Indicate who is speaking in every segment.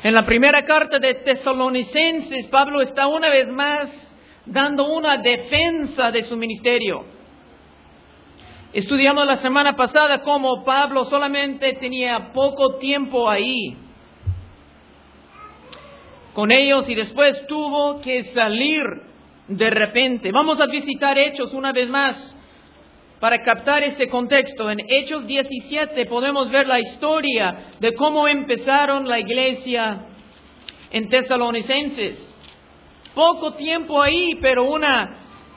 Speaker 1: En la primera carta de Tesalonicenses, Pablo está una vez más dando una defensa de su ministerio. Estudiamos la semana pasada cómo Pablo solamente tenía poco tiempo ahí con ellos y después tuvo que salir de repente. Vamos a visitar Hechos una vez más para captar ese contexto. En Hechos 17 podemos ver la historia de cómo empezaron la iglesia en Tesalonicenses. Poco tiempo ahí, pero una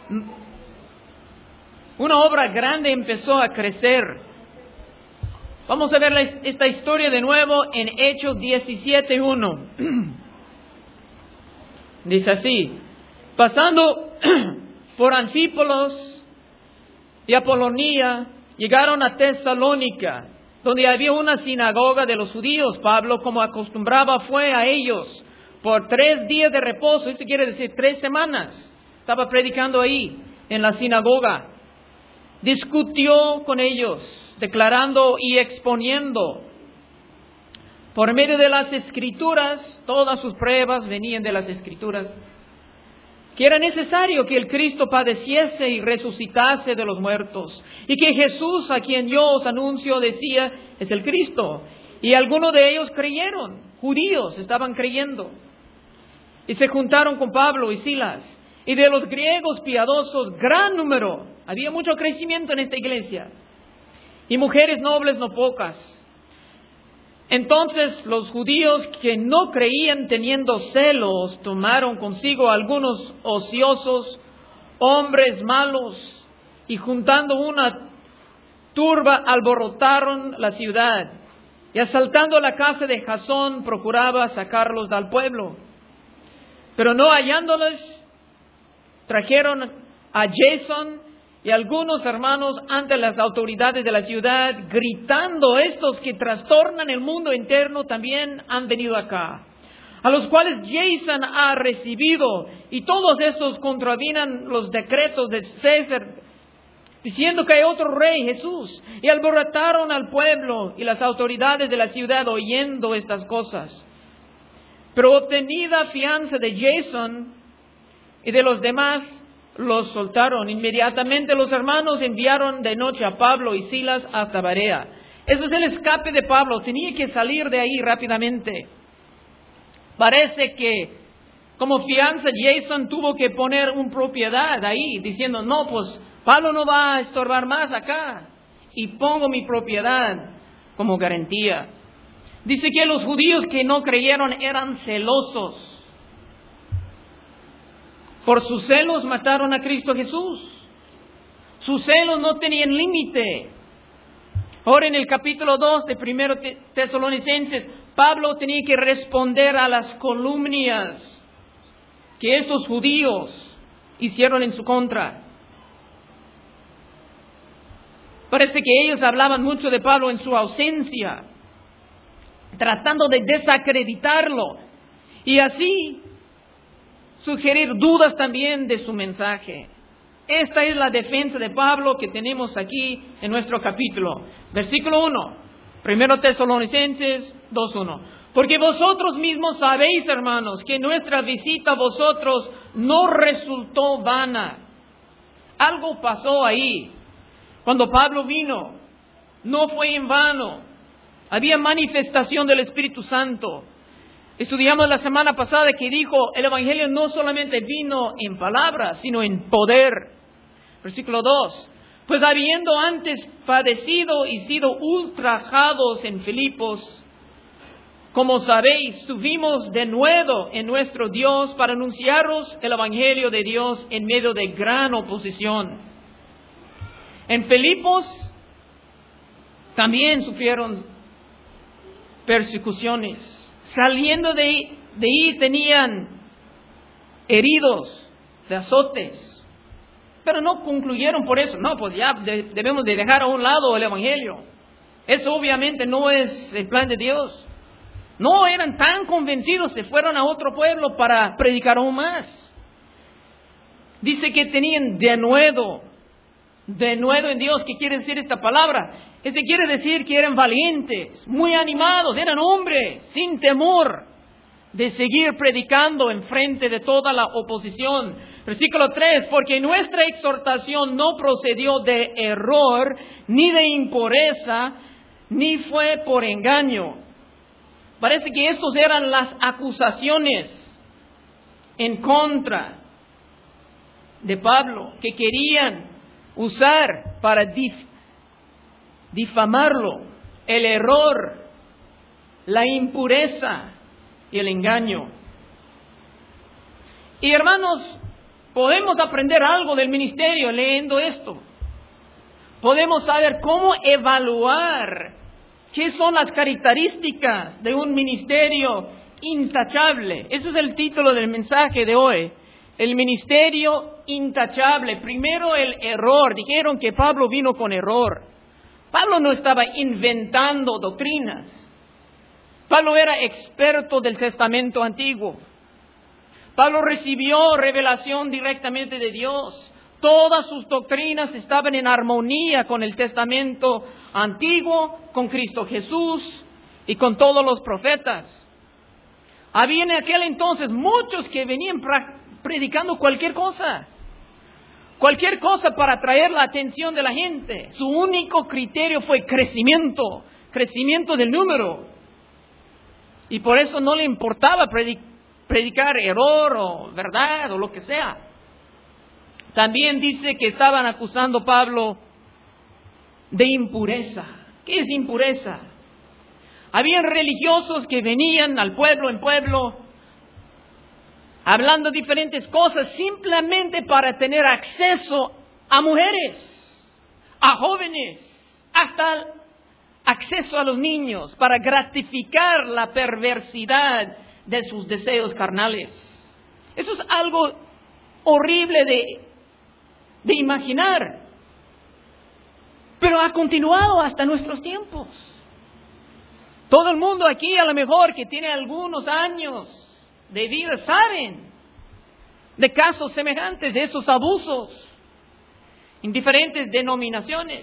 Speaker 1: obra grande empezó a crecer. Vamos a ver esta historia de nuevo en Hechos 17:1. Dice así: pasando por Anfípolis y Apolonia, llegaron a Tesalónica, donde había una sinagoga de los judíos. Pablo, como acostumbraba, fue a ellos por 3 días de reposo. Esto quiere decir 3 semanas. Estaba predicando ahí, en la sinagoga. Discutió con ellos, declarando y exponiendo por medio de las Escrituras, todas sus pruebas venían de las Escrituras, que era necesario que el Cristo padeciese y resucitase de los muertos, y que Jesús, a quien yo os anuncio, decía, es el Cristo. Y algunos de ellos creyeron, judíos estaban creyendo, y se juntaron con Pablo y Silas. Y de los griegos piadosos, gran número, había mucho crecimiento en esta iglesia, y mujeres nobles no pocas. Entonces los judíos que no creían, teniendo celos, tomaron consigo algunos ociosos, hombres malos, y juntando una turba alborotaron la ciudad, y asaltando la casa de Jasón procuraba sacarlos del pueblo. Pero no hallándoles, trajeron a Jason y algunos hermanos ante las autoridades de la ciudad, gritando, estos que trastornan el mundo interno también han venido acá, a los cuales Jason ha recibido, y todos estos contravienen los decretos de César, diciendo que hay otro rey, Jesús. Y alborotaron al pueblo y las autoridades de la ciudad oyendo estas cosas. Pero obtenida fianza de Jason y de los demás, los soltaron. Inmediatamente los hermanos enviaron de noche a Pablo y Silas hasta Berea. Ese es el escape de Pablo. Tenía que salir de ahí rápidamente. Parece que como fianza Jason tuvo que poner una propiedad ahí, diciendo, no, pues Pablo no va a estorbar más acá, y pongo mi propiedad como garantía. Dice que los judíos que no creyeron eran celosos. Por sus celos mataron a Cristo Jesús. Sus celos no tenían límite. Ahora en el capítulo 2 de 1 Tesalonicenses, Pablo tenía que responder a las calumnias que estos judíos hicieron en su contra. Parece que ellos hablaban mucho de Pablo en su ausencia, tratando de desacreditarlo y así sugerir dudas también de su mensaje. Esta es la defensa de Pablo que tenemos aquí en nuestro capítulo. Versículo 1, 1 Tesalonicenses 2:1. Porque vosotros mismos sabéis, hermanos, que nuestra visita a vosotros no resultó vana. Algo pasó ahí. Cuando Pablo vino, no fue en vano. Había manifestación del Espíritu Santo. Estudiamos la semana pasada que dijo, el Evangelio no solamente vino en palabras, sino en poder. Versículo 2. Pues habiendo antes padecido y sido ultrajados en Filipos, como sabéis, subimos de nuevo en nuestro Dios para anunciaros el Evangelio de Dios en medio de gran oposición. En Filipos también sufrieron persecuciones. Saliendo de ahí tenían heridos de azotes. Pero no concluyeron por eso. No, pues ya debemos de dejar a un lado el Evangelio. Eso obviamente no es el plan de Dios. No eran tan convencidos, se fueron a otro pueblo para predicar aún más. Dice que tenían de nuevo en Dios. ¿Qué quiere decir esta palabra? Quiere decir que eran valientes, muy animados, eran hombres, sin temor. de seguir predicando en frente de toda la oposición. Versículo 3, porque nuestra exhortación no procedió de error, ni de impureza, ni fue por engaño. Parece que estas eran las acusaciones en contra de Pablo, que querían usar para difamarlo: el error, la impureza y el engaño. Y hermanos, podemos aprender algo del ministerio leyendo esto. Podemos saber cómo evaluar qué son las características de un ministerio intachable. Ese es el título del mensaje de hoy. El ministerio intachable. Primero, el error. Dijeron que Pablo vino con error. Pablo no estaba inventando doctrinas. Pablo era experto del Testamento Antiguo. Pablo recibió revelación directamente de Dios. Todas sus doctrinas estaban en armonía con el Testamento Antiguo, con Cristo Jesús y con todos los profetas. Había en aquel entonces muchos que venían predicando cualquier cosa para atraer la atención de la gente. Su único criterio fue crecimiento del número. Y por eso no le importaba predicar error o verdad o lo que sea. También dice que estaban acusando a Pablo de impureza. ¿Qué es impureza? Habían religiosos que venían al pueblo en pueblo hablando diferentes cosas simplemente para tener acceso a mujeres, a jóvenes, hasta acceso a los niños, para gratificar la perversidad de sus deseos carnales. Eso es algo horrible de imaginar, pero ha continuado hasta nuestros tiempos. Todo el mundo aquí, a lo mejor que tiene algunos años de vida, saben de casos semejantes, de esos abusos en diferentes denominaciones.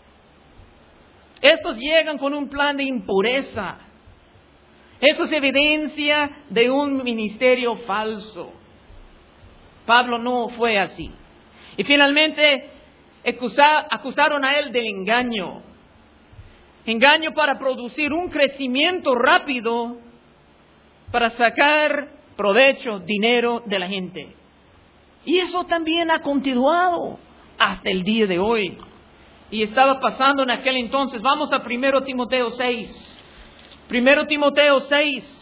Speaker 1: Estos llegan con un plan de impureza. Eso es evidencia de un ministerio falso. Pablo no fue así. Y finalmente acusaron a él de engaño. Engaño para producir un crecimiento rápido, para sacar provecho, dinero de la gente. Y eso también ha continuado hasta el día de hoy. Y estaba pasando en aquel entonces. Vamos a 1 Timoteo 6. 1 Timoteo 6.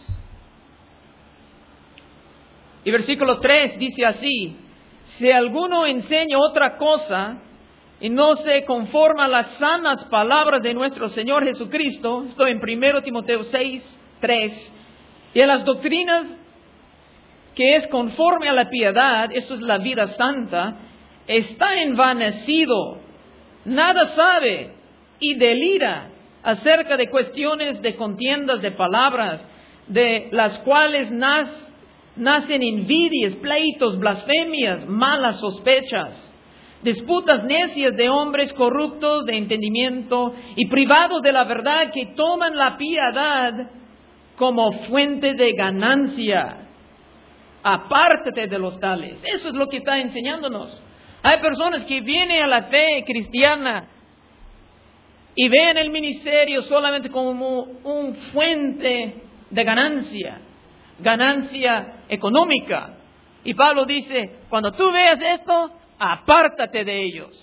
Speaker 1: Y versículo 3 dice así: si alguno enseña otra cosa y no se conforma a las sanas palabras de nuestro Señor Jesucristo, estoy en 1 Timoteo 6, 3, y a las doctrinas que es conforme a la piedad, eso es la vida santa, está envanecido, nada sabe y delira acerca de cuestiones de contiendas de palabras, de las cuales nacen envidias, pleitos, blasfemias, malas sospechas, disputas necias de hombres corruptos de entendimiento y privados de la verdad, que toman la piedad como fuente de ganancia. Apártate de los tales. Eso es lo que está enseñándonos. Hay personas que vienen a la fe cristiana y ven el ministerio solamente como un fuente de ganancia económica. Y Pablo dice, cuando tú veas esto, apártate de ellos.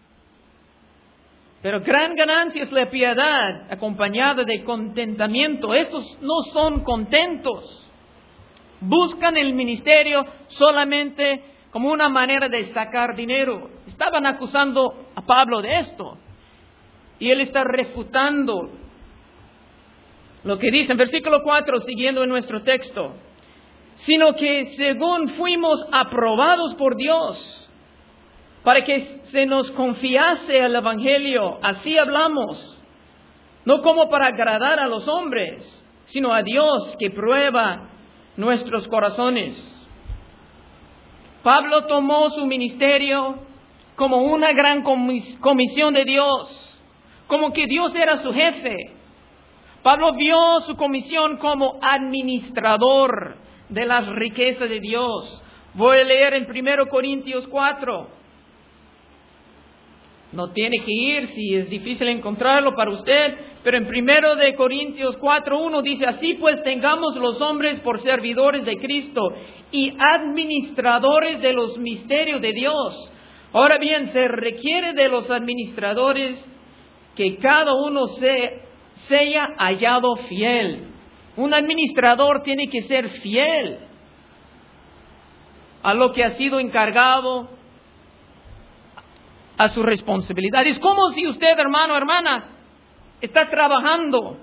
Speaker 1: Pero gran ganancia es la piedad acompañada de contentamiento. Estos no son contentos. Buscan el ministerio solamente como una manera de sacar dinero. Estaban acusando a Pablo de esto. Y él está refutando lo que dice en versículo 4, siguiendo en nuestro texto. Sino que según fuimos aprobados por Dios, para que se nos confiase el Evangelio, así hablamos, no como para agradar a los hombres, sino a Dios que prueba nuestros corazones. Pablo tomó su ministerio como una gran comisión de Dios, como que Dios era su jefe. Pablo vio su comisión como administrador de las riquezas de Dios. Voy a leer en 1 Corintios 4. No tiene que ir si es difícil encontrarlo para usted, pero en 1 de Corintios 4:1 dice: así pues tengamos los hombres por servidores de Cristo y administradores de los misterios de Dios. Ahora bien, se requiere de los administradores que cada uno sea hallado fiel. Un administrador tiene que ser fiel a lo que ha sido encargado, a su responsabilidad. Es como si usted, hermano o hermana, está trabajando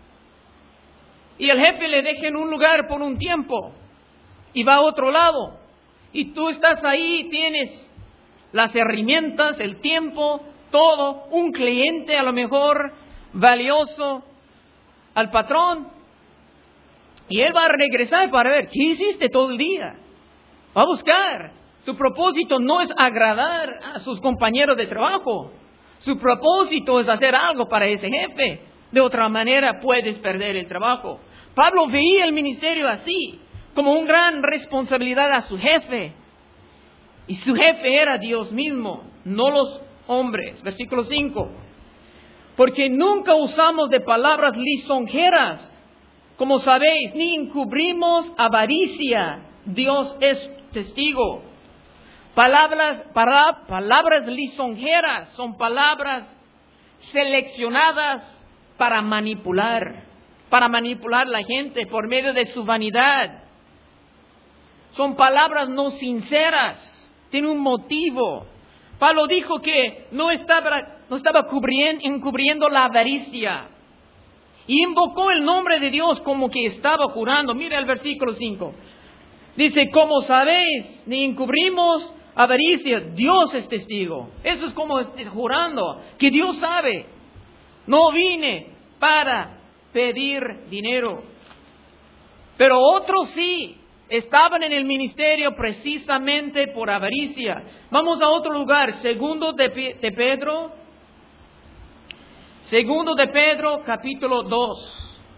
Speaker 1: y el jefe le deja en un lugar por un tiempo y va a otro lado. Y tú estás ahí, tienes las herramientas, el tiempo, todo, un cliente a lo mejor valioso al patrón. Y él va a regresar para ver, ¿qué hiciste todo el día? Va a buscar. Su propósito no es agradar a sus compañeros de trabajo. Su propósito es hacer algo para ese jefe. De otra manera puedes perder el trabajo. Pablo veía el ministerio así, como una gran responsabilidad a su jefe. Y su jefe era Dios mismo, no los hombres. Versículo 5. Porque nunca usamos de palabras lisonjeras, como sabéis, ni encubrimos avaricia. Dios es testigo. Palabras lisonjeras son palabras seleccionadas para manipular a la gente por medio de su vanidad. Son palabras no sinceras, tiene un motivo. Pablo dijo que no estaba encubriendo la avaricia. Y invocó el nombre de Dios como que estaba jurando. Mira el versículo 5. Dice, como sabéis, ni encubrimos avaricia, Dios es testigo. Eso es como jurando, que Dios sabe. No vine para pedir dinero. Pero otros sí, estaban en el ministerio precisamente por avaricia. Vamos a otro lugar, Segundo de Pedro, capítulo 2.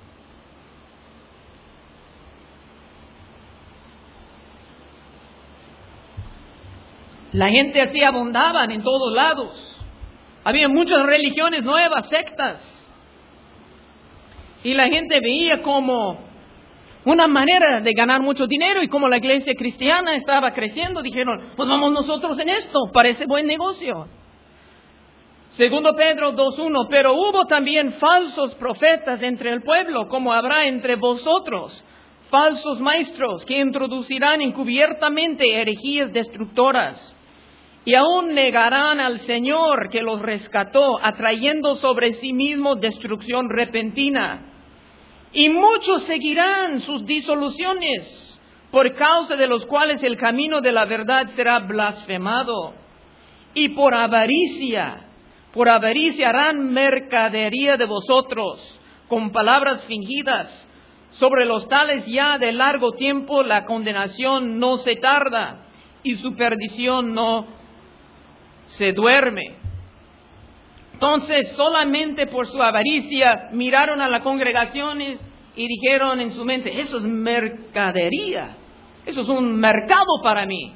Speaker 1: La gente así abundaban en todos lados. Había muchas religiones nuevas, sectas. Y la gente veía como una manera de ganar mucho dinero, y como la iglesia cristiana estaba creciendo, dijeron, pues vamos nosotros en esto, parece buen negocio. Segundo Pedro 2:1, pero hubo también falsos profetas entre el pueblo, como habrá entre vosotros, falsos maestros que introducirán encubiertamente herejías destructoras, y aún negarán al Señor que los rescató, atrayendo sobre sí mismos destrucción repentina. Y muchos seguirán sus disoluciones, por causa de los cuales el camino de la verdad será blasfemado. Y por avaricia harán mercadería de vosotros, con palabras fingidas. Sobre los tales ya de largo tiempo la condenación no se tarda, y su perdición no se duerme. Entonces, solamente por su avaricia miraron a las congregaciones y dijeron en su mente, eso es mercadería, eso es un mercado para mí.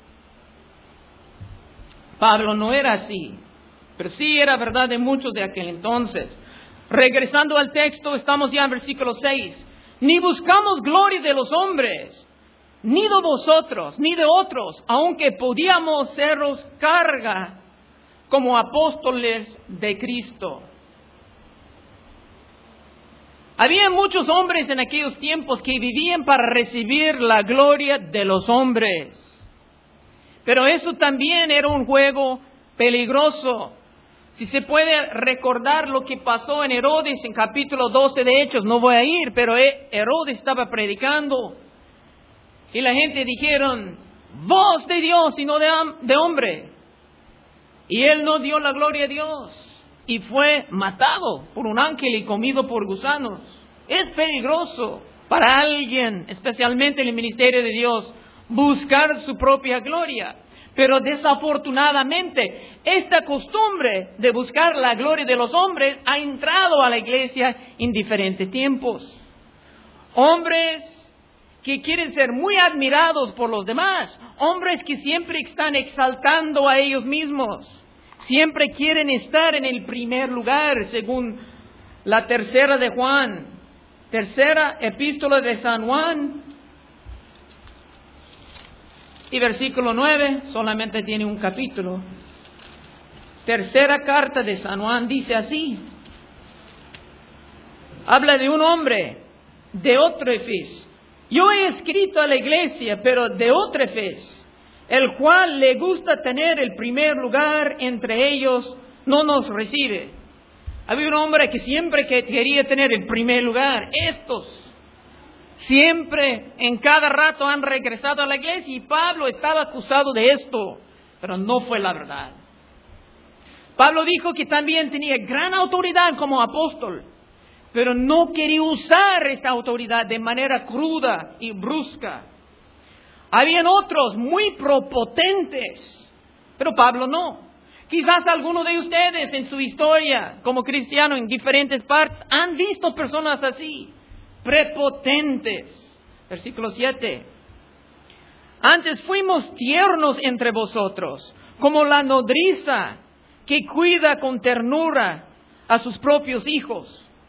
Speaker 1: Pablo no era así, pero sí era verdad de muchos de aquel entonces. Regresando al texto, estamos ya en versículo 6. Ni buscamos gloria de los hombres, ni de vosotros, ni de otros, aunque podíamos seros carga como apóstoles de Cristo. Había muchos hombres en aquellos tiempos que vivían para recibir la gloria de los hombres. Pero eso también era un juego peligroso. Si se puede recordar lo que pasó en Herodes en capítulo 12 de Hechos, no voy a ir, pero Herodes estaba predicando. Y la gente dijeron, voz de Dios y no de hombre. Y él no dio la gloria a Dios. Y fue matado por un ángel y comido por gusanos. Es peligroso para alguien, especialmente en el ministerio de Dios, buscar su propia gloria. Pero desafortunadamente, esta costumbre de buscar la gloria de los hombres ha entrado a la iglesia en diferentes tiempos. Hombres que quieren ser muy admirados por los demás. Hombres que siempre están exaltando a ellos mismos. Siempre quieren estar en el primer lugar, según la tercera de Juan. Tercera epístola de San Juan. Y versículo 9, solamente tiene un capítulo. Tercera carta de San Juan dice así. Habla de un hombre, Diótrefes. Yo he escrito a la iglesia, pero Diótrefes, el cual le gusta tener el primer lugar entre ellos, no nos recibe. Había un hombre que siempre quería tener el primer lugar. Estos siempre, en cada rato han regresado a la iglesia y Pablo estaba acusado de esto, pero no fue la verdad. Pablo dijo que también tenía gran autoridad como apóstol, pero no quería usar esta autoridad de manera cruda y brusca. Habían otros muy prepotentes, pero Pablo no. Quizás alguno de ustedes en su historia como cristiano en diferentes partes han visto personas así. Prepotentes. Versículo 7. Antes fuimos tiernos entre vosotros, como la nodriza que cuida con ternura a sus propios hijos.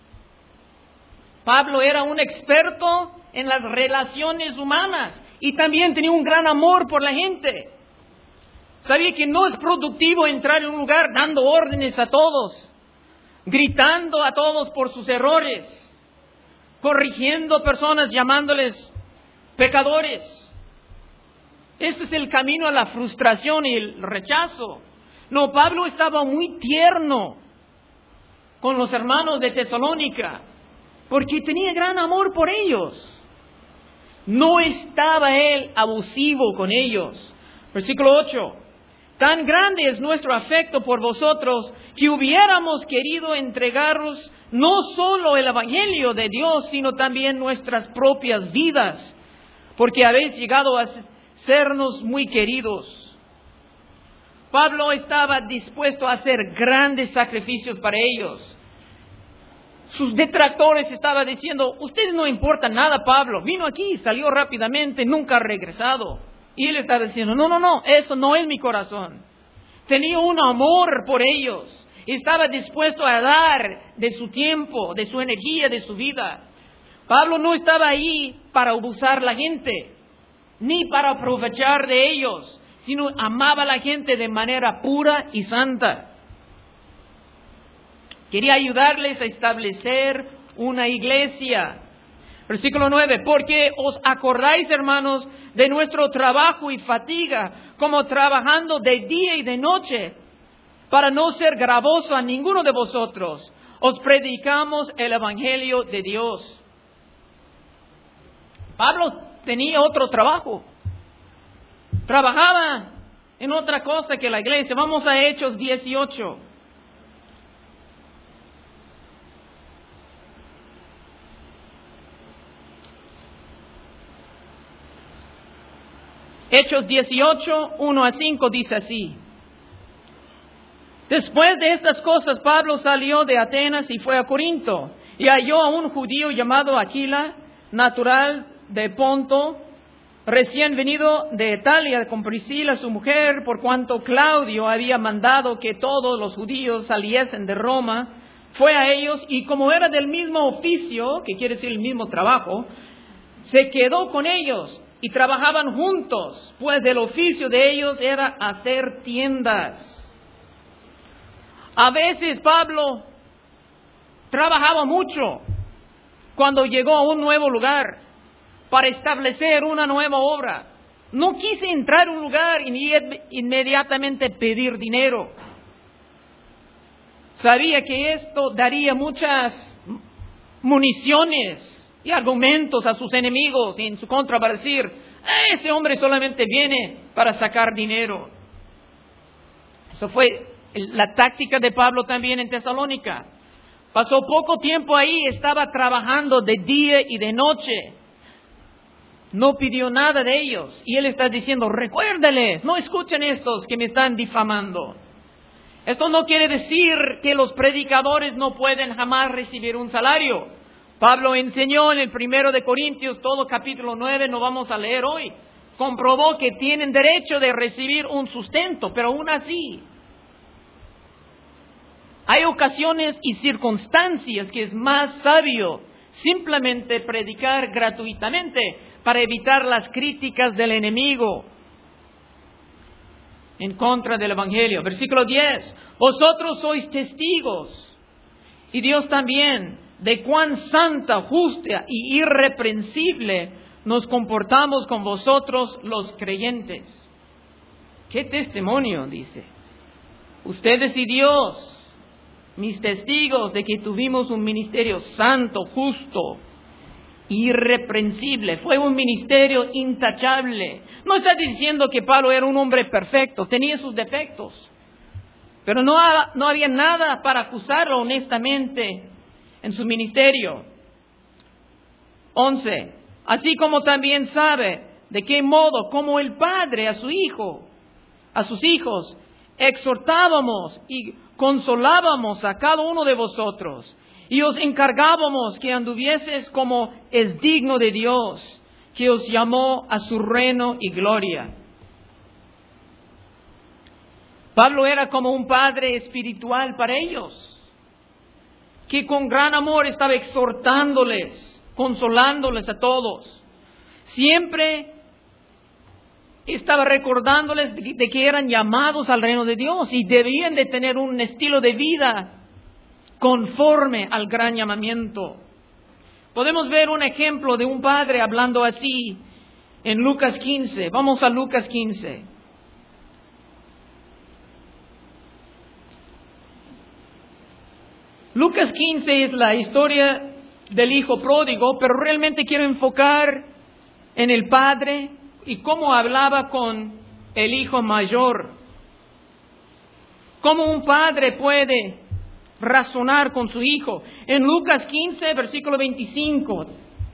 Speaker 1: Pablo era un experto en las relaciones humanas y también tenía un gran amor por la gente. Sabía que no es productivo entrar en un lugar dando órdenes a todos, gritando a todos por sus errores, corrigiendo personas, llamándoles pecadores. Este es el camino a la frustración y el rechazo. No, Pablo estaba muy tierno con los hermanos de Tesalónica, porque tenía gran amor por ellos. No estaba él abusivo con ellos. Versículo 8. Tan grande es nuestro afecto por vosotros que hubiéramos querido entregaros no solo el Evangelio de Dios, sino también nuestras propias vidas, porque habéis llegado a sernos muy queridos. Pablo estaba dispuesto a hacer grandes sacrificios para ellos. Sus detractores estaban diciendo, ustedes no importa nada, Pablo. Vino aquí, salió rápidamente, nunca ha regresado. Y él estaba diciendo, no, eso no es mi corazón. Tenía un amor por ellos. Estaba dispuesto a dar de su tiempo, de su energía, de su vida. Pablo no estaba ahí para abusar a la gente, ni para aprovechar de ellos, sino amaba a la gente de manera pura y santa. Quería ayudarles a establecer una iglesia. Versículo 9, porque os acordáis, hermanos, de nuestro trabajo y fatiga, como trabajando de día y de noche, para no ser gravoso a ninguno de vosotros, os predicamos el Evangelio de Dios. Pablo tenía otro trabajo. Trabajaba en otra cosa que la iglesia. Vamos a Hechos 18. Hechos 18, 1 a 5 dice así. Después de estas cosas, Pablo salió de Atenas y fue a Corinto, y halló a un judío llamado Aquila, natural de Ponto, recién venido de Italia con Priscila su mujer, por cuanto Claudio había mandado que todos los judíos saliesen de Roma. Fue a ellos, y como era del mismo oficio, que quiere decir el mismo trabajo, se quedó con ellos, y trabajaban juntos, pues el oficio de ellos era hacer tiendas. A veces Pablo trabajaba mucho cuando llegó a un nuevo lugar para establecer una nueva obra. No quise entrar a un lugar y inmediatamente pedir dinero. Sabía que esto daría muchas municiones y argumentos a sus enemigos en su contra para decir, ese hombre solamente viene para sacar dinero. Eso fue la táctica de Pablo también en Tesalónica. Pasó poco tiempo ahí, estaba trabajando de día y de noche. no pidió nada de ellos. Y Él está diciendo, recuérdales, no escuchen estos que me están difamando. Esto no quiere decir que los predicadores no pueden jamás recibir un salario. Pablo enseñó en el 1 de Corintios, todo capítulo 9, no vamos a leer hoy. Comprobó que tienen derecho de recibir un sustento, pero aún así, hay ocasiones y circunstancias que es más sabio simplemente predicar gratuitamente para evitar las críticas del enemigo en contra del Evangelio. Versículo 10. Vosotros sois testigos, y Dios también, de cuán santa, justa y irreprensible nos comportamos con vosotros los creyentes. ¿Qué testimonio? Dice. Ustedes y Dios, mis testigos de que tuvimos un ministerio santo, justo, irreprensible. Fue un ministerio intachable. No está diciendo que Pablo era un hombre perfecto, tenía sus defectos, pero no había nada para acusarlo honestamente en su ministerio. 11. Así como también sabe de qué modo, como el Padre a sus hijos, exhortábamos y consolábamos a cada uno de vosotros, y os encargábamos que anduvieses como es digno de Dios, que os llamó a su reino y gloria. Pablo era como un padre espiritual para ellos, que con gran amor estaba exhortándoles, consolándoles a todos. Siempre estaba recordándoles de que eran llamados al reino de Dios y debían de tener un estilo de vida conforme al gran llamamiento. Podemos ver un ejemplo de un padre hablando así en Lucas 15. Vamos a Lucas 15. Lucas 15 es la historia del hijo pródigo, pero realmente quiero enfocar en el padre y cómo hablaba con el hijo mayor. Cómo un padre puede razonar con su hijo. En Lucas 15, versículo 25.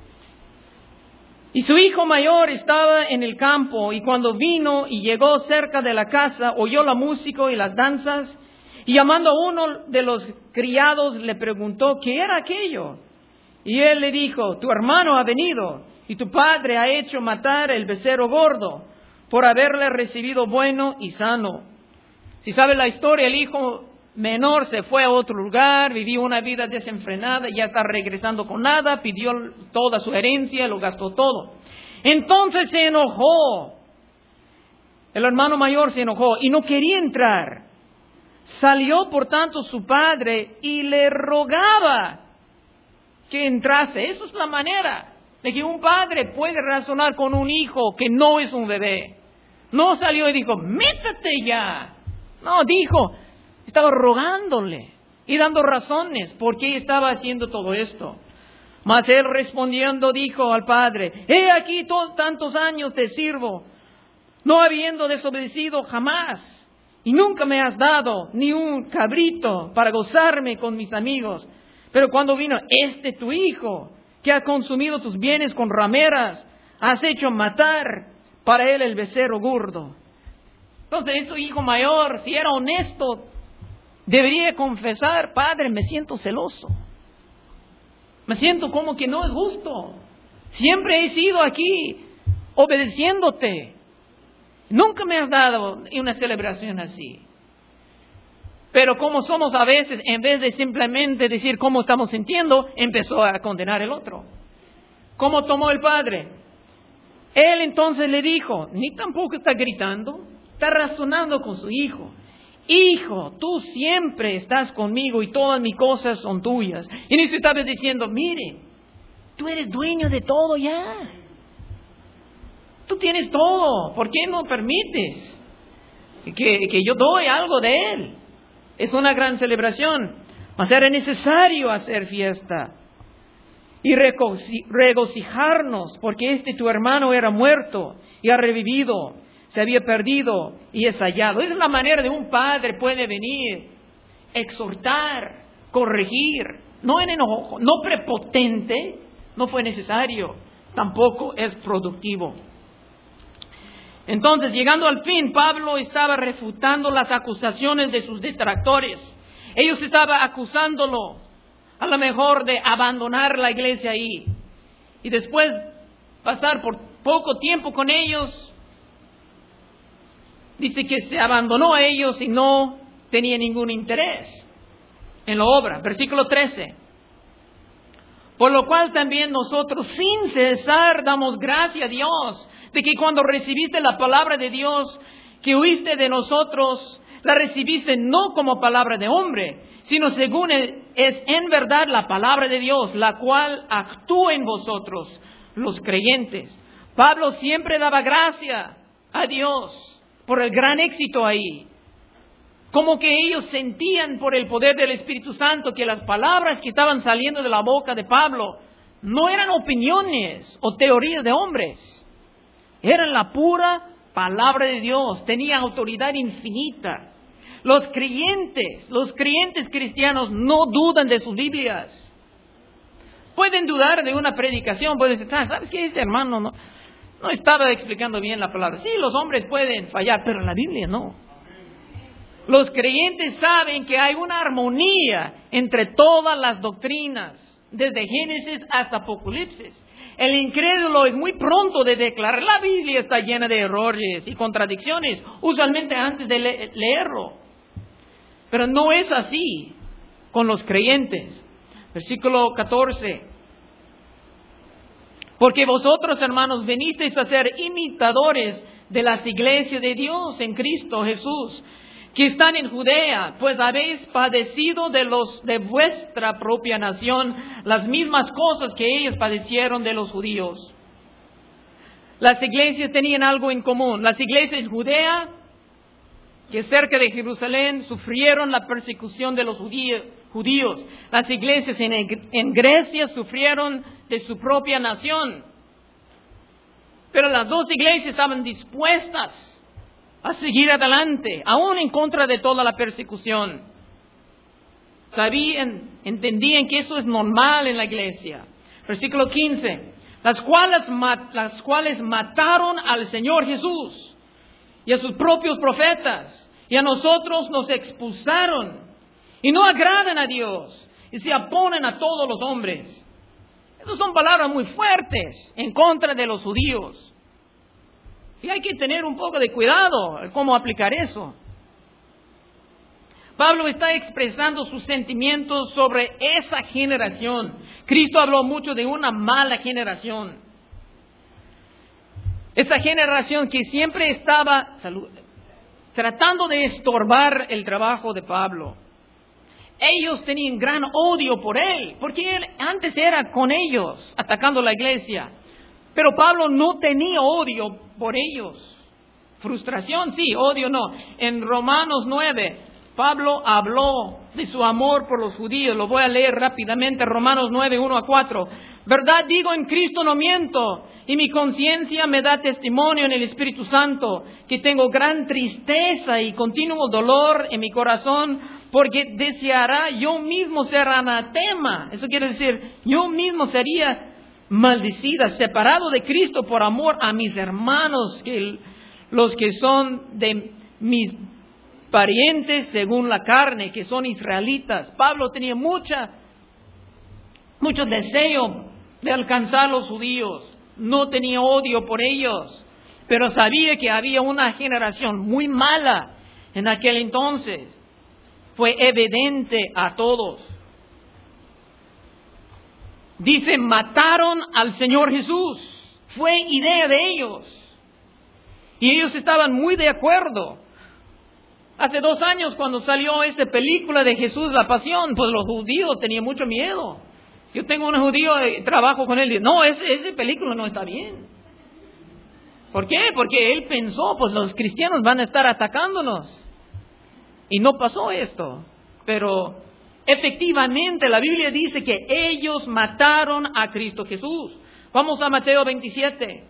Speaker 1: Y su hijo mayor estaba en el campo, y cuando vino y llegó cerca de la casa, oyó la música y las danzas, y llamando a uno de los criados le preguntó qué era aquello. Y él le dijo, tu hermano ha venido, y tu padre ha hecho matar el becerro gordo, por haberle recibido bueno y sano. Si sabe la historia, el hijo menor se fue a otro lugar, vivió una vida desenfrenada, ya está regresando con nada, pidió toda su herencia, lo gastó todo. Entonces se enojó. El hermano mayor se enojó y no quería entrar. Salió por tanto su padre y le rogaba que entrase. Esa es la manera de que un padre puede razonar con un hijo que no es un bebé. No salió y dijo, métete ya. No, dijo, estaba rogándole y dando razones por qué estaba haciendo todo esto. Mas él respondiendo dijo al padre, he aquí tantos años te sirvo, no habiendo desobedecido jamás, y nunca me has dado ni un cabrito para gozarme con mis amigos. Pero cuando vino tu hijo, que ha consumido tus bienes con rameras, has hecho matar para él el becerro gordo. Entonces, su hijo mayor, si era honesto, debería confesar, padre, me siento celoso. Me siento como que no es justo. Siempre he sido aquí obedeciéndote. Nunca me has dado una celebración así. Pero como somos a veces, en vez de simplemente decir cómo estamos sintiendo, empezó a condenar el otro. ¿Cómo tomó el padre? Él entonces le dijo, ni tampoco está gritando, está razonando con su hijo. Hijo, tú siempre estás conmigo y todas mis cosas son tuyas. Y ni se estaba diciendo, mire, tú eres dueño de todo ya. Tú tienes todo, ¿por qué no permites que yo doy algo de él? Es una gran celebración, mas era necesario hacer fiesta y regocijarnos, porque tu hermano era muerto y ha revivido, se había perdido y es hallado. Esa es la manera de un padre puede venir, exhortar, corregir, no en enojo, no prepotente, no fue necesario, tampoco es productivo. Entonces, llegando al fin, Pablo estaba refutando las acusaciones de sus detractores. Ellos estaban acusándolo, a lo mejor, de abandonar la iglesia ahí. Y después pasar por poco tiempo con ellos, dice que se abandonó a ellos y no tenía ningún interés en la obra. Versículo 13. Por lo cual también nosotros sin cesar damos gracias a Dios de que cuando recibiste la palabra de Dios que oíste de nosotros, la recibiste no como palabra de hombre, sino según es en verdad la palabra de Dios, la cual actúa en vosotros, los creyentes. Pablo siempre daba gracia a Dios por el gran éxito ahí. Como que ellos sentían por el poder del Espíritu Santo que las palabras que estaban saliendo de la boca de Pablo no eran opiniones o teorías de hombres. Eran la pura palabra de Dios. Tenían autoridad infinita. Los creyentes cristianos no dudan de sus Biblias. Pueden dudar de una predicación. Pueden decir, ¿sabes qué? Ese hermano no estaba explicando bien la palabra. Sí, los hombres pueden fallar, pero en la Biblia no. Los creyentes saben que hay una armonía entre todas las doctrinas, desde Génesis hasta Apocalipsis. El incrédulo es muy pronto de declarar, la Biblia está llena de errores y contradicciones, usualmente antes de leerlo. Pero no es así con los creyentes. Versículo 14. Porque vosotros, hermanos, venisteis a ser imitadores de las iglesias de Dios en Cristo Jesús, que están en Judea, pues habéis padecido de los de vuestra propia nación las mismas cosas que ellos padecieron de los judíos. Las iglesias tenían algo en común. Las iglesias en Judea, que cerca de Jerusalén, sufrieron la persecución de los judíos. Las iglesias en Grecia sufrieron de su propia nación. Pero las dos iglesias estaban dispuestas a seguir adelante, aún en contra de toda la persecución. Entendían que eso es normal en la iglesia. Versículo 15. Las cuales mataron al Señor Jesús y a sus propios profetas, y a nosotros nos expulsaron, y no agradan a Dios, y se oponen a todos los hombres. Esas son palabras muy fuertes en contra de los judíos. Y hay que tener un poco de cuidado cómo aplicar eso. Pablo está expresando sus sentimientos sobre esa generación. Cristo habló mucho de una mala generación. Esa generación que siempre estaba tratando de estorbar el trabajo de Pablo. Ellos tenían gran odio por él, porque él antes era con ellos, atacando la iglesia. Pero Pablo no tenía odio por ellos. Frustración, sí, odio no. En Romanos 9, Pablo habló de su amor por los judíos. Lo voy a leer rápidamente. Romanos 9, 1-4. Verdad digo, en Cristo no miento, y mi conciencia me da testimonio en el Espíritu Santo, que tengo gran tristeza y continuo dolor en mi corazón, porque deseará yo mismo ser anatema. Eso quiere decir, yo mismo sería maldecida, separado de Cristo por amor a mis hermanos, los que son de mis parientes según la carne, que son israelitas. Pablo tenía mucho deseo de alcanzar a los judíos, no tenía odio por ellos, pero sabía que había una generación muy mala en aquel entonces. Fue evidente a todos. Dice, mataron al Señor Jesús. Fue idea de ellos. Y ellos estaban muy de acuerdo. Hace 2 años, cuando salió esa película de Jesús, La Pasión, pues los judíos tenían mucho miedo. Yo tengo un judío, trabajo con él, y dice, no, esa película no está bien. ¿Por qué? Porque él pensó, pues los cristianos van a estar atacándonos. Y no pasó esto. Pero efectivamente la Biblia dice que ellos mataron a Cristo Jesús. Vamos a Mateo 27.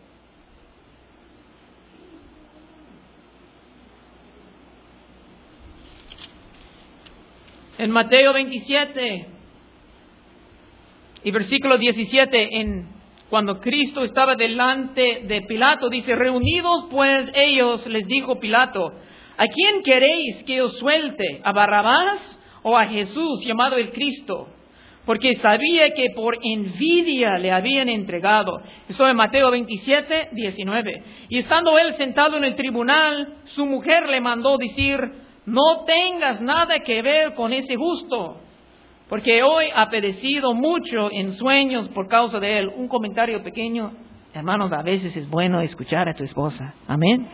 Speaker 1: En Mateo 27 y versículo 17, cuando Cristo estaba delante de Pilato, dice, reunidos pues ellos, les dijo Pilato, ¿a quién queréis que os suelte? ¿A Barrabás o a Jesús, llamado el Cristo? Porque sabía que por envidia le habían entregado. Eso en Mateo 27, 19. Y estando él sentado en el tribunal, su mujer le mandó decir, no tengas nada que ver con ese justo, porque hoy ha padecido mucho en sueños por causa de él. Un comentario pequeño, hermanos, a veces es bueno escuchar a tu esposa. Amén.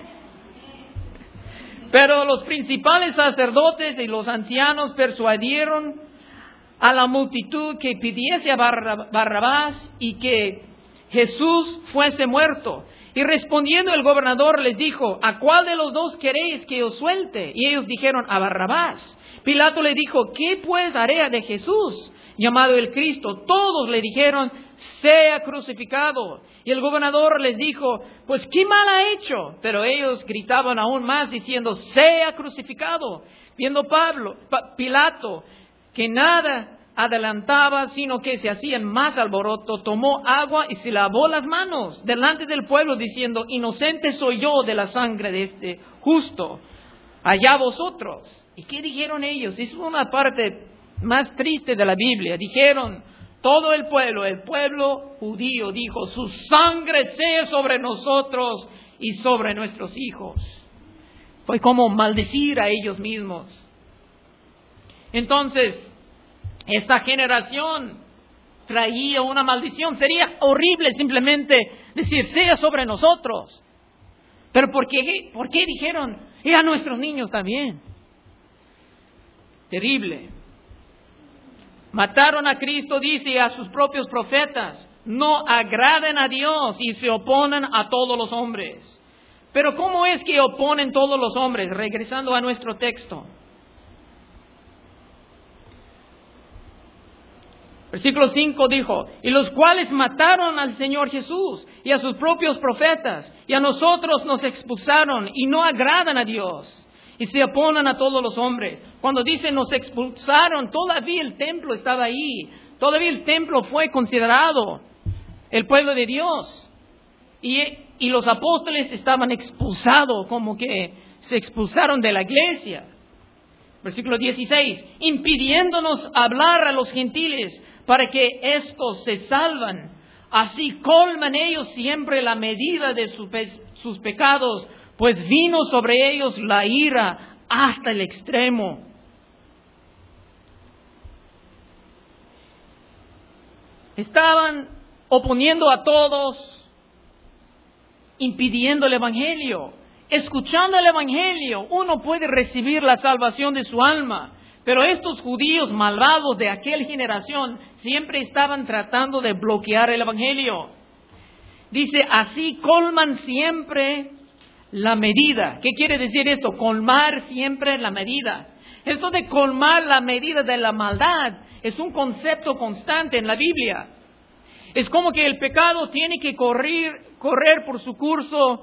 Speaker 1: Pero los principales sacerdotes y los ancianos persuadieron a la multitud que pidiese a Barrabás y que Jesús fuese muerto. Y respondiendo el gobernador les dijo, ¿a cuál de los dos queréis que os suelte? Y ellos dijeron, a Barrabás. Pilato le dijo, ¿qué pues haré de Jesús, llamado el Cristo? Todos le dijeron, sea crucificado. Y el gobernador les dijo, pues ¿qué mal ha hecho? Pero ellos gritaban aún más diciendo, sea crucificado. Viendo Pilato que nada adelantaba, sino que se hacían más alboroto, tomó agua y se lavó las manos delante del pueblo, diciendo, inocente soy yo de la sangre de este justo, allá vosotros. ¿Y qué dijeron ellos? Es una parte más triste de la Biblia. Dijeron, todo el pueblo judío dijo, su sangre sea sobre nosotros y sobre nuestros hijos. Fue como maldecir a ellos mismos. Entonces, esta generación traía una maldición. Sería horrible simplemente decir, sea sobre nosotros. Pero ¿por qué dijeron, y a nuestros niños también? Terrible. Mataron a Cristo, dice, y a sus propios profetas. No agradan a Dios y se oponen a todos los hombres. Pero ¿cómo es que oponen todos los hombres? Regresando a nuestro texto. Versículo 5 dijo, y los cuales mataron al Señor Jesús y a sus propios profetas, y a nosotros nos expulsaron y no agradan a Dios, y se oponen a todos los hombres. Cuando dice nos expulsaron, todavía el templo estaba ahí, todavía el templo fue considerado el pueblo de Dios, y los apóstoles estaban expulsados, como que se expulsaron de la iglesia. Versículo 16, impidiéndonos hablar a los gentiles, para que éstos se salvan. Así colman ellos siempre la medida de sus pecados, pues vino sobre ellos la ira hasta el extremo. Estaban oponiendo a todos, impidiendo el Evangelio. Escuchando el Evangelio, uno puede recibir la salvación de su alma. Pero estos judíos malvados de aquella generación siempre estaban tratando de bloquear el Evangelio. Dice, así colman siempre la medida. ¿Qué quiere decir esto? Colmar siempre la medida. Esto de colmar la medida de la maldad es un concepto constante en la Biblia. Es como que el pecado tiene que correr por su curso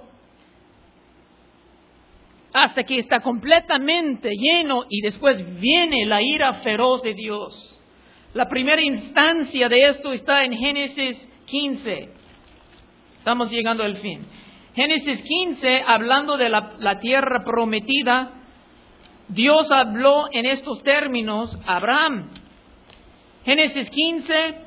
Speaker 1: hasta que está completamente lleno y después viene la ira feroz de Dios. La primera instancia de esto está en Génesis 15. Estamos llegando al fin. Génesis 15, hablando de la tierra prometida, Dios habló en estos términos a Abraham. Génesis 15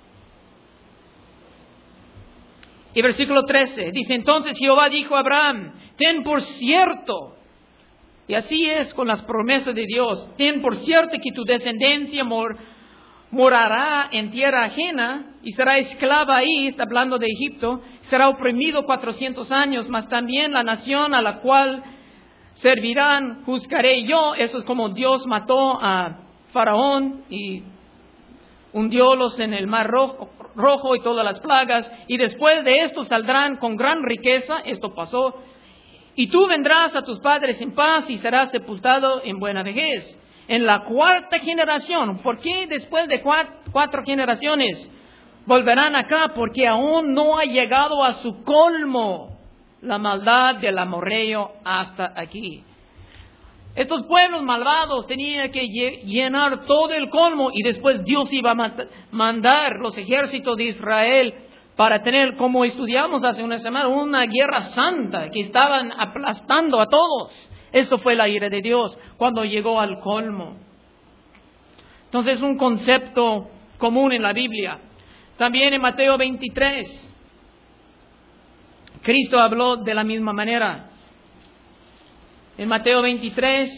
Speaker 1: y versículo 13. Dice, entonces Jehová dijo a Abraham, ten por cierto, y así es con las promesas de Dios, ten por cierto que tu descendencia morará en tierra ajena y será esclava ahí, está hablando de Egipto, será oprimido 400 años, mas también la nación a la cual servirán juzgaré yo. Eso es como Dios mató a Faraón y hundiólos en el mar rojo y todas las plagas, y después de esto saldrán con gran riqueza. Esto pasó. Y tú vendrás a tus padres en paz y serás sepultado en buena vejez. En la cuarta generación. ¿Por qué después de cuatro generaciones volverán acá? Porque aún no ha llegado a su colmo la maldad del amorreo hasta aquí. Estos pueblos malvados tenían que llenar todo el colmo y después Dios iba a mandar los ejércitos de Israel para tener, como estudiamos hace una semana, una guerra santa que estaban aplastando a todos. Eso fue la ira de Dios cuando llegó al colmo. Entonces es un concepto común en la Biblia. También en Mateo 23, Cristo habló de la misma manera. En Mateo 23,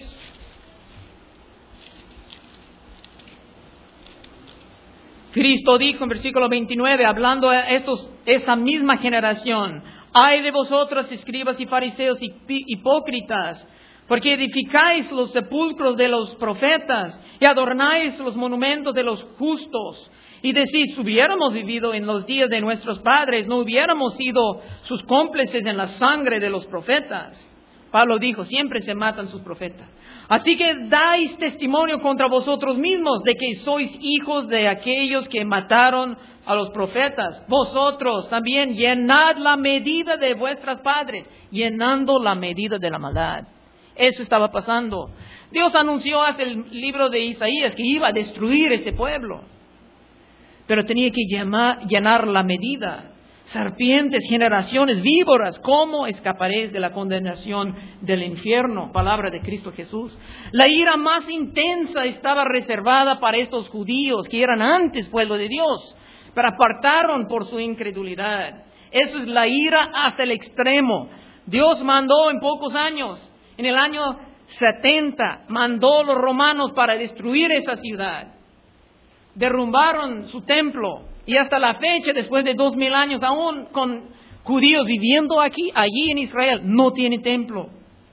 Speaker 1: Cristo dijo en versículo 29, hablando a esa misma generación: ay de vosotros, escribas y fariseos hipócritas, porque edificáis los sepulcros de los profetas y adornáis los monumentos de los justos. Y decís, si hubiéramos vivido en los días de nuestros padres, no hubiéramos sido sus cómplices en la sangre de los profetas. Pablo dijo, siempre se matan sus profetas. Así que dais testimonio contra vosotros mismos de que sois hijos de aquellos que mataron a los profetas. Vosotros también llenad la medida de vuestros padres, llenando la medida de la maldad. Eso estaba pasando. Dios anunció hasta el libro de Isaías que iba a destruir ese pueblo. Pero tenía que llenar la medida. Serpientes, generaciones, víboras, ¿cómo escaparéis de la condenación del infierno? Palabra de Cristo Jesús. La ira más intensa estaba reservada para estos judíos que eran antes pueblo de Dios, pero apartaron por su incredulidad. Eso es la ira hasta el extremo. Dios mandó en pocos años, en el año 70, mandó a los romanos para destruir esa ciudad. Derrumbaron su templo. Y hasta la fecha, después de 2000 años, aún con judíos viviendo allí en Israel, no tiene templo.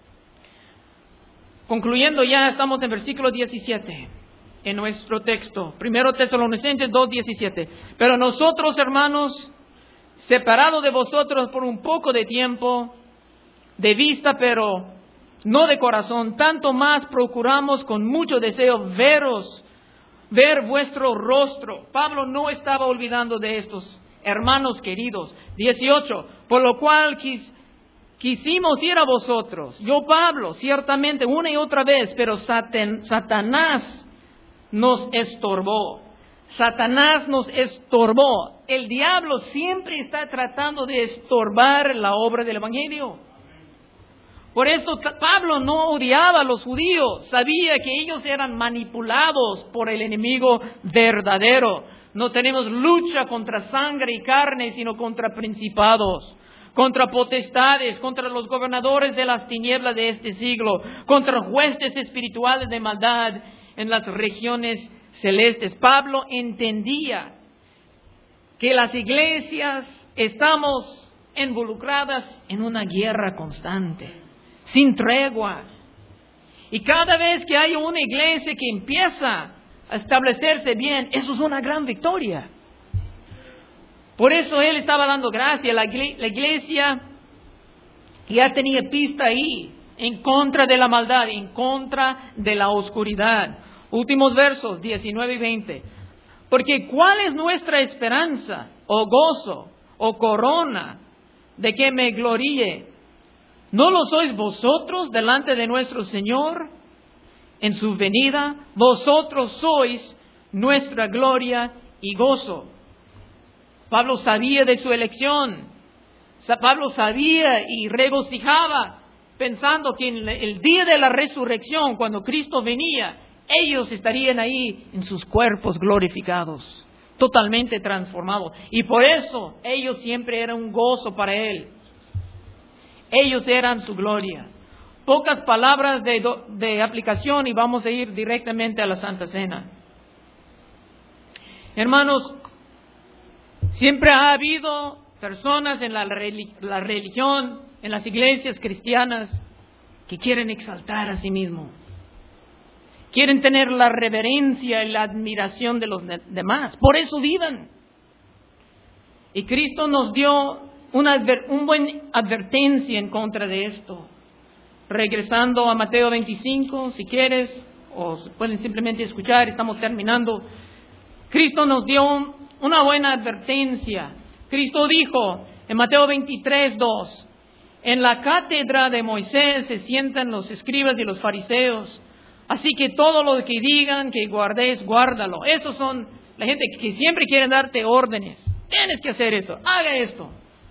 Speaker 1: Concluyendo ya, estamos en versículo 17, en nuestro texto. 1 Tesalonicenses 2:17. Pero nosotros, hermanos, separados de vosotros por un poco de tiempo, de vista, pero no de corazón, tanto más procuramos con mucho deseo ver vuestro rostro. Pablo no estaba olvidando de estos hermanos queridos. 18. Por lo cual quisimos ir a vosotros. Yo, Pablo, ciertamente una y otra vez, pero Satanás nos estorbó. Satanás nos estorbó. El diablo siempre está tratando de estorbar la obra del Evangelio. Por esto Pablo no odiaba a los judíos, sabía que ellos eran manipulados por el enemigo verdadero. No tenemos lucha contra sangre y carne, sino contra principados, contra potestades, contra los gobernadores de las tinieblas de este siglo, contra huestes espirituales de maldad en las regiones celestes. Pablo entendía que las iglesias estamos involucradas en una guerra constante, sin tregua. Y cada vez que hay una iglesia que empieza a establecerse bien, eso es una gran victoria. Por eso él estaba dando gracias. La iglesia ya tenía pista ahí, en contra de la maldad, en contra de la oscuridad. Últimos versos, 19 y 20. Porque ¿cuál es nuestra esperanza, o gozo, o corona, de que me gloríe? ¿No lo sois vosotros delante de nuestro Señor en su venida? Vosotros sois nuestra gloria y gozo. Pablo sabía de su elección. Pablo sabía y regocijaba pensando que en el día de la resurrección, cuando Cristo venía, ellos estarían ahí en sus cuerpos glorificados, totalmente transformados. Y por eso ellos siempre eran un gozo para él. Ellos eran su gloria. Pocas palabras de aplicación y vamos a ir directamente a la Santa Cena. Hermanos, siempre ha habido personas en la religión, en las iglesias cristianas, que quieren exaltar a sí mismos. Quieren tener la reverencia y la admiración de los demás. Por eso viven. Y Cristo nos dio una buena advertencia en contra de esto. Regresando a Mateo 25, si quieres, o pueden simplemente escuchar, estamos terminando. Cristo nos dio una buena advertencia. Cristo dijo en Mateo 23:2, en la cátedra de Moisés se sientan los escribas y los fariseos, así que todo lo que digan que guardéis, guárdalo. Esos son la gente que siempre quiere darte órdenes. tienes que hacer eso, haga esto.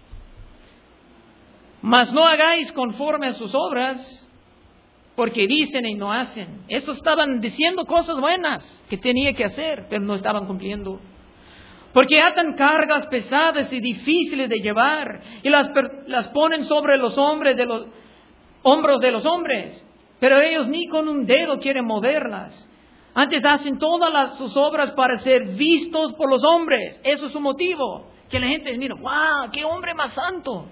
Speaker 1: Mas no hagáis conforme a sus obras, porque dicen y no hacen. Estos estaban diciendo cosas buenas que tenía que hacer, pero no estaban cumpliendo. Porque atan cargas pesadas y difíciles de llevar y las ponen sobre los hombros de los hombres, pero ellos ni con un dedo quieren moverlas. Antes hacen todas sus obras para ser vistos por los hombres. Eso es su motivo. Que la gente mira, ¡wow! ¡Qué hombre más santo!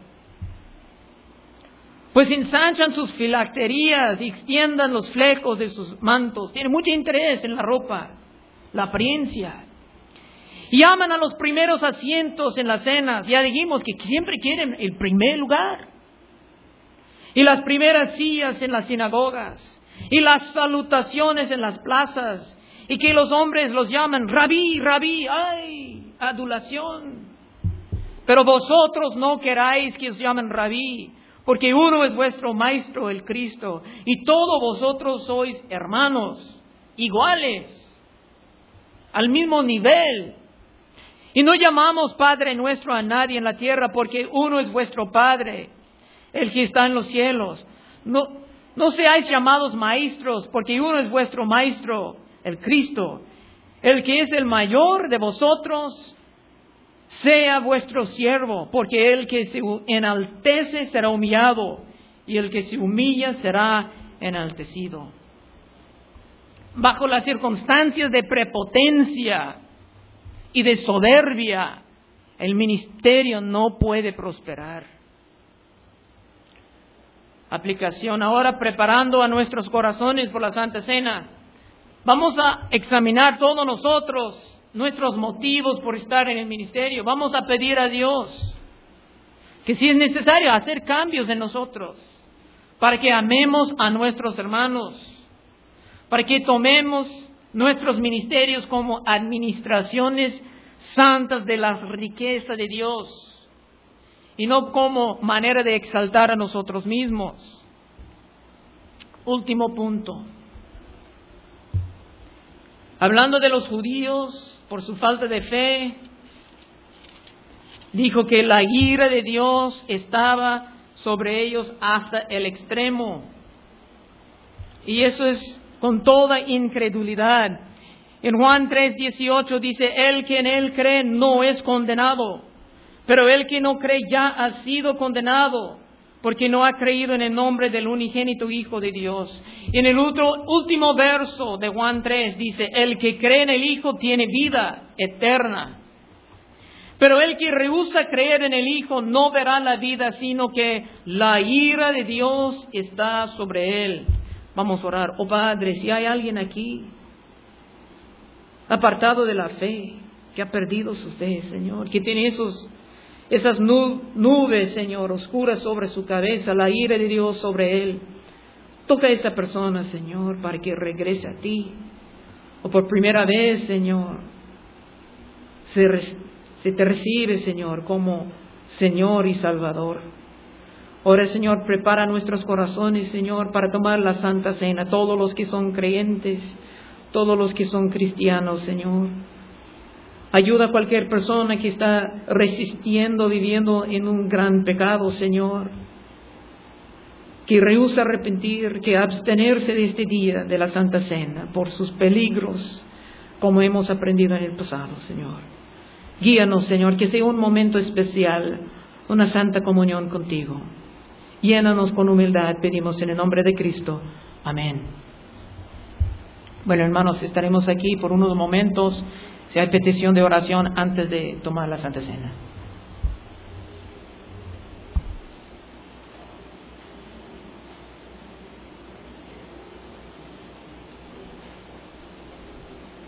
Speaker 1: Pues ensanchan sus filacterías y extiendan los flecos de sus mantos. Tienen mucho interés en la ropa, la apariencia. Y aman a los primeros asientos en las cenas. Ya dijimos que siempre quieren el primer lugar. Y las primeras sillas en las sinagogas. Y las salutaciones en las plazas. Y que los hombres los llaman rabí, rabí. ¡Ay! Adulación. Pero vosotros no queráis que os llamen rabí, porque uno es vuestro maestro, el Cristo, y todos vosotros sois hermanos, iguales, al mismo nivel. Y no llamamos Padre nuestro a nadie en la tierra, porque uno es vuestro Padre, el que está en los cielos. No seáis llamados maestros, porque uno es vuestro maestro, el Cristo. El que es el mayor de vosotros, sea vuestro siervo, porque el que se enaltece será humillado, y el que se humilla será enaltecido. Bajo las circunstancias de prepotencia y de soberbia, el ministerio no puede prosperar. Aplicación ahora, preparando a nuestros corazones por la Santa Cena. Vamos a examinar todos nosotros nuestros motivos por estar en el ministerio. Vamos a pedir a Dios que si es necesario hacer cambios en nosotros, para que amemos a nuestros hermanos, para que tomemos nuestros ministerios como administraciones santas de la riqueza de Dios, y no como manera de exaltar a nosotros mismos. Último punto. Hablando de los judíos, por su falta de fe, dijo que la ira de Dios estaba sobre ellos hasta el extremo. Y eso es con toda incredulidad. En Juan 3:18 dice, el que en él cree no es condenado, pero el que no cree ya ha sido condenado, porque no ha creído en el nombre del unigénito Hijo de Dios. En el último verso de Juan 3 dice, el que cree en el Hijo tiene vida eterna. Pero el que rehúsa creer en el Hijo no verá la vida, sino que la ira de Dios está sobre él. Vamos a orar. Oh Padre, si hay alguien aquí apartado de la fe, que ha perdido su fe, Señor, que tiene esas nubes, Señor, oscuras sobre su cabeza, la ira de Dios sobre él. Toca a esa persona, Señor, para que regrese a ti. O por primera vez, Señor, se te recibe, Señor, como Señor y Salvador. Ahora, Señor, prepara nuestros corazones, Señor, para tomar la Santa Cena. Todos los que son creyentes, todos los que son cristianos, Señor. Ayuda a cualquier persona que está resistiendo, viviendo en un gran pecado, Señor, que rehúsa arrepentir, que abstenerse de este día de la Santa Cena por sus peligros, como hemos aprendido en el pasado, Señor. Guíanos, Señor, que sea un momento especial, una santa comunión contigo. Llénanos con humildad, pedimos en el nombre de Cristo. Amén. Bueno, hermanos, estaremos aquí por unos momentos. Si hay petición de oración antes de tomar la Santa Cena.